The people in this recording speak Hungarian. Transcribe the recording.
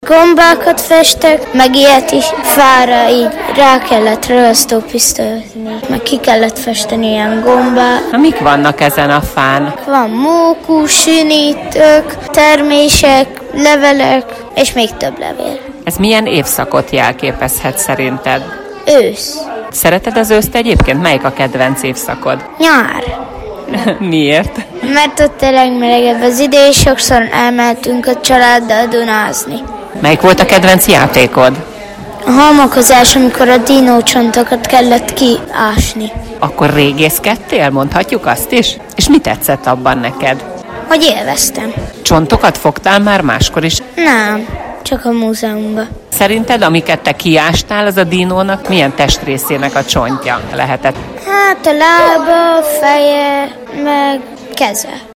gombákat festek, meg ilyet is fára így rá kellett ragasztópisztolyozni, meg ki kellett festeni ilyen gombát. Na, mik vannak ezen a fán? Van mókus, sünítők, termések, levelek, és még több levél. Ez milyen évszakot jelképezhet szerinted? Ősz. Szereted az őszt egyébként? Melyik a kedvenc évszakod? Nyár. Miért? Mert ott a legmelegebb az idő, és sokszor elmentünk a családdal dunázni. Melyik volt a kedvenc játékod? A halmokozás, amikor a dinócsontokat kellett kiásni. Akkor régészkedtél, mondhatjuk azt is? És mi tetszett abban neked? Hogy élveztem. Csontokat fogtál már máskor is? Nem, csak a múzeumban. Szerinted, amiket te kiástál, az a dinónak milyen testrészének a csontja lehetett? Hát a lába, feje, meg keze.